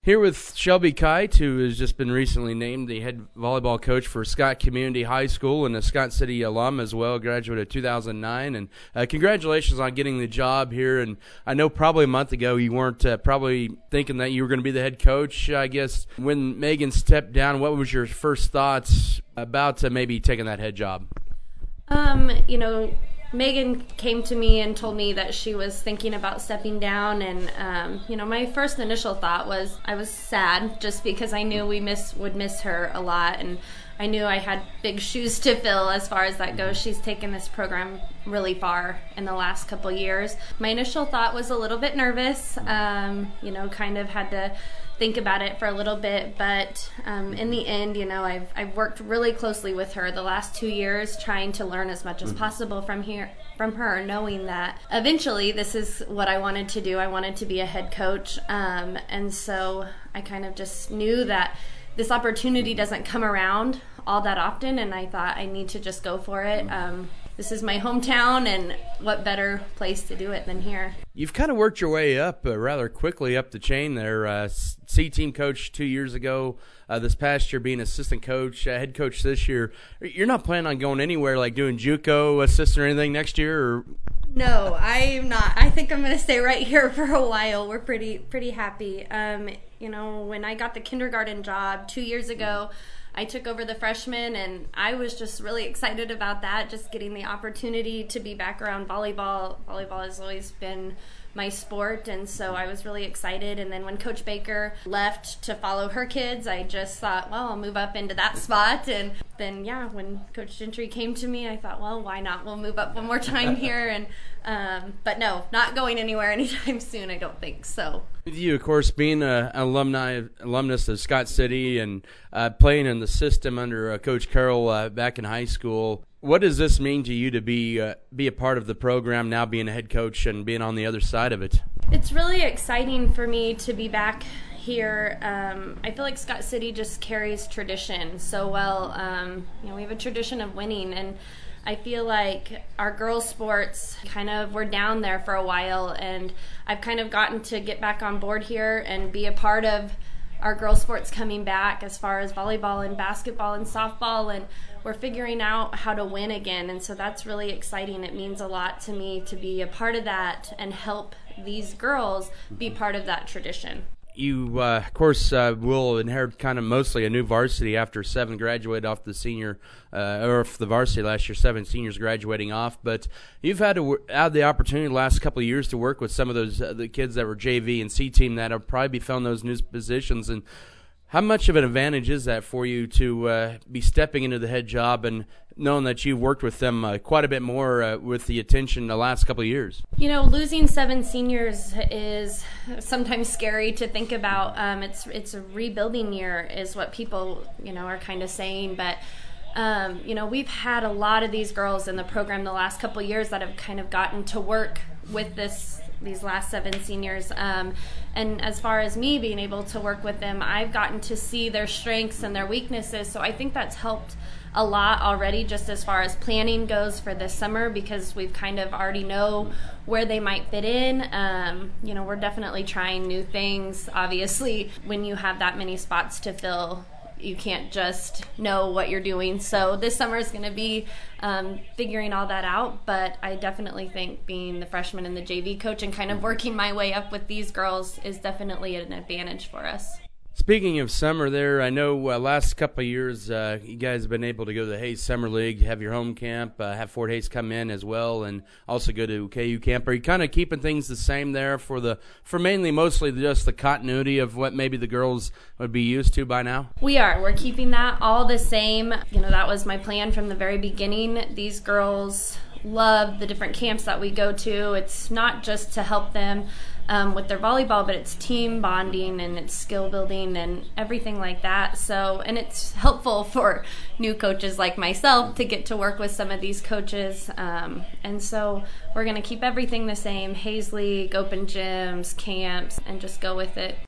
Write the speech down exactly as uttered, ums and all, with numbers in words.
Here with Shelby Kite, who has just been recently named the head volleyball coach for Scott Community High School and a Scott City alum as well, graduate of two thousand nine. And uh, congratulations on getting the job here. And I know probably a month ago you weren't uh, probably thinking that you were going to be the head coach. I guess when Megan stepped down, what was your first thoughts about uh, maybe taking that head job? Um, you know, Megan came to me and told me that she was thinking about stepping down, and um, you know, my first initial thought was I was sad, just because I knew we miss would miss her a lot, and I knew I had big shoes to fill as far as that goes. She's taken this program really far in the last couple years. My initial thought was a little bit nervous, um, you know, kind of had to think about it for a little bit, but um, in the end, you know, I've I've worked really closely with her the last two years, trying to learn as much as possible from here from her, knowing that eventually this is what I wanted to do. I wanted to be a head coach, um, and so I kind of just knew that this opportunity doesn't come around all that often, and I thought I need to just go for it. Um, this is my hometown, and what better place to do it than here? You've kind of worked your way up uh, rather quickly up the chain there. Uh, C-team coach two years ago, uh, this past year being assistant coach, uh, head coach this year. You're not planning on going anywhere, like doing JUCO assistant or anything next year? Or? No, I'm not. I think I'm going to stay right here for a while. We're pretty pretty happy. Um, you know, when I got the kindergarten job two years ago, I took over the freshmen, and I was just really excited about that, just getting the opportunity to be back around volleyball. Volleyball has always been my sport, and so I was really excited. And then when Coach Baker left to follow her kids, I just thought, well, I'll move up into that spot. And then, yeah, when Coach Gentry came to me, I thought, well, why not? We'll move up one more time here. And um, but no, not going anywhere anytime soon, I don't think so. With you, of course, being an alumni, alumnus of Scott City and uh, playing in the system under uh, Coach Carroll uh, back in high school, what does this mean to you to be uh, be a part of the program now, being a head coach and being on the other side of it? It's really exciting for me to be back here. Um, I feel like Scott City just carries tradition so well. Um, you know, we have a tradition of winning, and I feel like our girls' sports kind of were down there for a while, and I've kind of gotten to get back on board here and be a part of our girls' sports coming back as far as volleyball and basketball and softball, and we're figuring out how to win again, and so that's really exciting. It means a lot to me to be a part of that and help these girls be part of that tradition. You, uh, of course, uh, will inherit kind of mostly a new varsity after seven graduated off the senior, uh, or the varsity last year, seven seniors graduating off. But you've had to had the opportunity the last couple of years to work with some of those uh, the kids that were J V and C team that have probably be filling those new positions. And how much of an advantage is that for you to uh, be stepping into the head job and knowing that you've worked with them uh, quite a bit more uh, with the attention the last couple of years? You know, losing seven seniors is sometimes scary to think about. Um, it's it's a rebuilding year is what people, you know, are kind of saying. But, um, you know, we've had a lot of these girls in the program the last couple of years that have kind of gotten to work with this these last seven seniors. Um, and as far as me being able to work with them, I've gotten to see their strengths and their weaknesses. So I think that's helped a lot already, just as far as planning goes for this summer, because we've kind of already know where they might fit in. Um, you know, we're definitely trying new things. Obviously, when you have that many spots to fill, you can't just know what you're doing. So this summer is going to be um, figuring all that out, but I definitely think being the freshman and the J V coach and kind of working my way up with these girls is definitely an advantage for us. Speaking of summer there, I know uh, last couple of years uh, you guys have been able to go to the Hayes Summer League, have your home camp, uh, have Fort Hayes come in as well, and also go to K U camp. Are you kind of keeping things the same there for the for mainly mostly just the continuity of what maybe the girls would be used to by now? We are. We're keeping that all the same. You know, that was my plan from the very beginning. These girls love the different camps that we go to. It's not just to help them Um, with their volleyball, but it's team bonding and it's skill building and everything like that. So, and it's helpful for new coaches like myself to get to work with some of these coaches. Um, and so we're going to keep everything the same: Hayes League, open gyms, camps, and just go with it.